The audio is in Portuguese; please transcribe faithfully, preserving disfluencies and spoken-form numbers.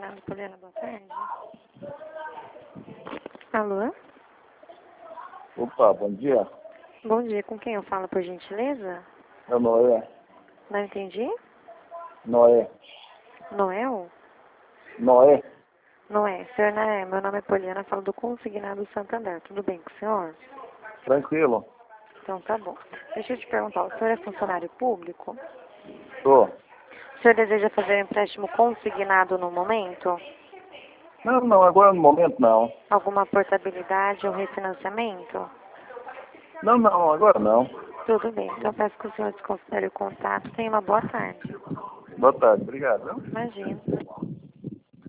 Consignado, Poliana, boa tarde. Alô? Opa, bom dia. Bom dia, com quem eu falo, por gentileza? É o Noé. Não entendi? Noé. Noel? Noé. Noé, senhor Noé, meu nome é Poliana, falo do Consignado Santander. Tudo bem com o senhor? Tranquilo. Então tá bom. Deixa eu te perguntar, o senhor é funcionário público? Tô. O senhor deseja fazer um empréstimo consignado no momento? Não, não, agora no momento não. Alguma portabilidade ou refinanciamento? Não, não, agora não. Tudo bem, então eu peço que o senhor desconsidere o contato. Tenha uma boa tarde. Boa tarde, obrigado. Imagina.